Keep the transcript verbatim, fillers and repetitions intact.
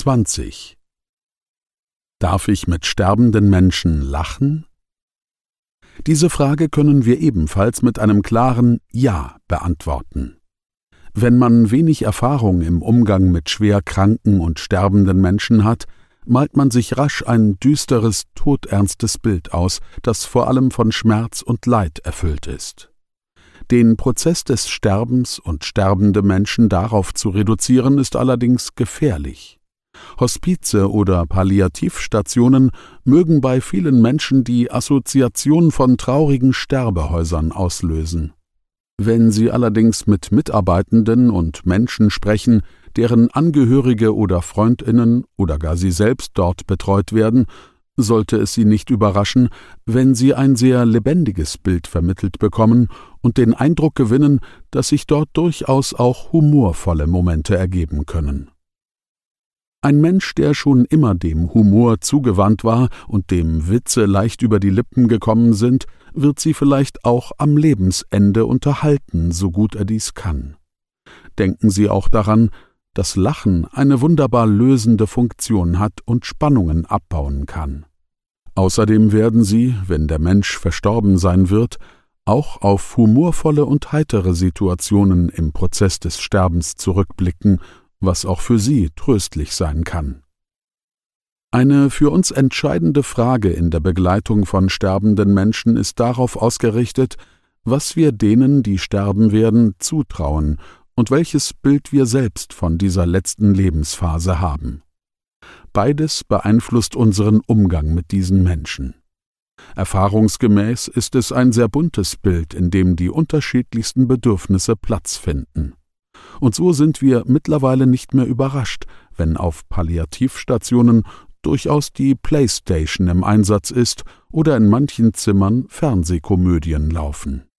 zwanzig. Darf ich mit sterbenden Menschen lachen? Diese Frage können wir ebenfalls mit einem klaren Ja beantworten. Wenn man wenig Erfahrung im Umgang mit schwer kranken und sterbenden Menschen hat, malt man sich rasch ein düsteres, todernstes Bild aus, das vor allem von Schmerz und Leid erfüllt ist. Den Prozess des Sterbens und sterbende Menschen darauf zu reduzieren, ist allerdings gefährlich. Hospize oder Palliativstationen mögen bei vielen Menschen die Assoziation von traurigen Sterbehäusern auslösen. Wenn Sie allerdings mit Mitarbeitenden und Menschen sprechen, deren Angehörige oder Freundinnen oder gar Sie selbst dort betreut werden, sollte es Sie nicht überraschen, wenn Sie ein sehr lebendiges Bild vermittelt bekommen und den Eindruck gewinnen, dass sich dort durchaus auch humorvolle Momente ergeben können. Ein Mensch, der schon immer dem Humor zugewandt war und dem Witze leicht über die Lippen gekommen sind, wird Sie vielleicht auch am Lebensende unterhalten, so gut er dies kann. Denken Sie auch daran, dass Lachen eine wunderbar lösende Funktion hat und Spannungen abbauen kann. Außerdem werden Sie, wenn der Mensch verstorben sein wird, auch auf humorvolle und heitere Situationen im Prozess des Sterbens zurückblicken, was auch für Sie tröstlich sein kann. Eine für uns entscheidende Frage in der Begleitung von sterbenden Menschen ist darauf ausgerichtet, was wir denen, die sterben werden, zutrauen und welches Bild wir selbst von dieser letzten Lebensphase haben. Beides beeinflusst unseren Umgang mit diesen Menschen. Erfahrungsgemäß ist es ein sehr buntes Bild, in dem die unterschiedlichsten Bedürfnisse Platz finden. Und so sind wir mittlerweile nicht mehr überrascht, wenn auf Palliativstationen durchaus die Playstation im Einsatz ist oder in manchen Zimmern Fernsehkomödien laufen.